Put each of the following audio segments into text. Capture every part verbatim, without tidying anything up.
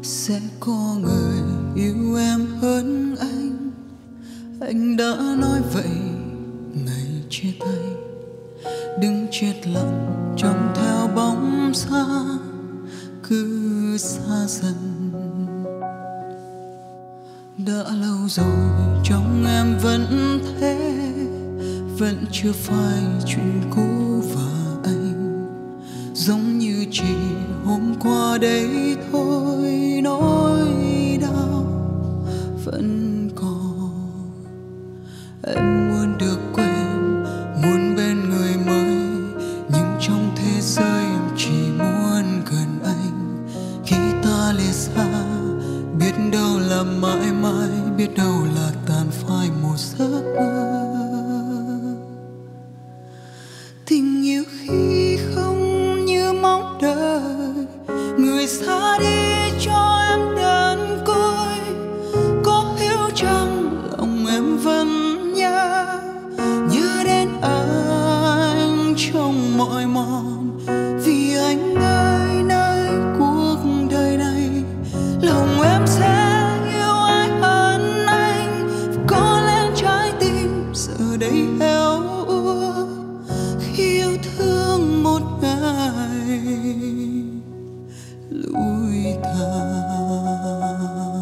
Sẽ có người yêu em hơn anh. Anh đã nói vậy ngày chia tay. Đừng chết lặng trông theo bóng xa cứ xa dần. Đã lâu rồi trong em vẫn thế, vẫn chưa phai chuyện cũ và anh. Giống như chỉ hôm qua đây thôi, nỗi đau vẫn còn. Em muốn được quên, muốn bên người mới, nhưng trong thế giới em chỉ muốn gần anh. Khi ta lìa xa, biết đâu là mãi mãi, biết đâu là tàn phai một giấc mơ. Tình yêu khi không như mong đợi, người xa đi cho em đơn côi. Có hiểu chăng lòng em vẫn nhớ, nhớ đến anh trong mọi mòn. Vì anh ơi, nơi cuộc đời này lòng em sẽ yêu ai hơn anh. Có lẽ trái tim giờ đây héo úa khi yêu thương một ngày lụi tàn.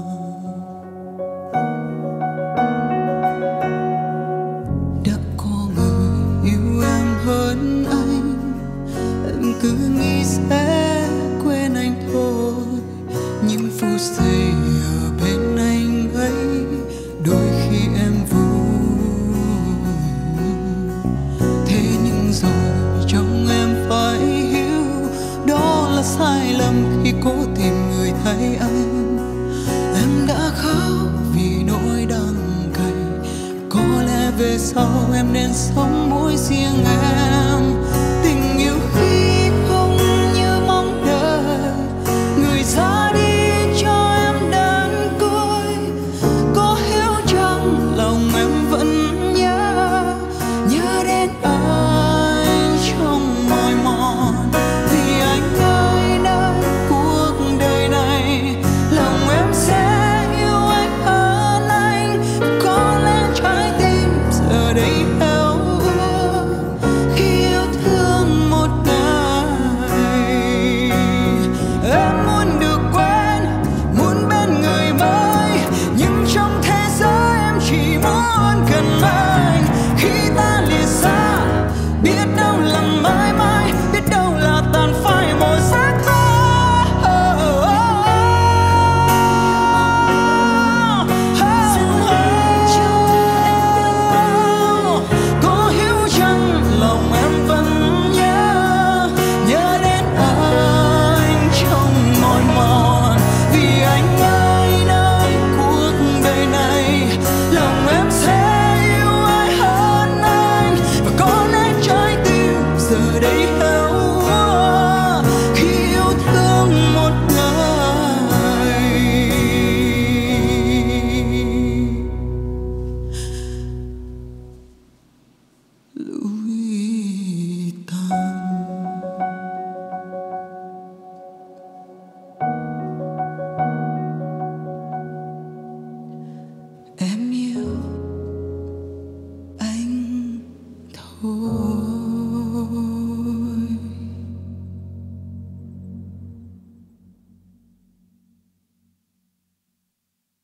Đã có người yêu em hơn anh, em cứ nghĩ sẽ quên anh thôi. Những phút giây ở bên anh ấy, đôi khi em vui. Thế nhưng rồi trong em phải hiểu, đó là sai lầm khi cố tìm người thay anh. Em đã khóc vì nỗi đắng cay, có lẽ về sau em nên sống mỗi riêng em. Tình yêu khi không như mong đợi, người ra đi cho em đơn côi. Có hiểu chăng lòng em vẫn nhớ, nhớ đến anh trong mỏi mòn. Vì anh ơi, nơi cuộc đời này lòng em sẽ yêu anh hơn anh. Có lẽ trái tim giờ đây héo úa khi yêu thương một ngày. Em muốn được quên, muốn bên người mới, nhưng trong thế giới em chỉ muốn gần anh. Khi ta lìa xa, biết đâu là mãi mãi, biết đâu là tàn phai một giấc mơ. Có hiểu chăng lòng em vẫn nhớ, nhớ đến anh trong mỏi mòn. Vì anh ơi, nơi cuộc đời này lòng em sẽ yêu ai hơn anh. Và có lẽ trái tim giờ đây héo úa khi yêu thương một ngày lụi tàn. Em yêu anh thôi.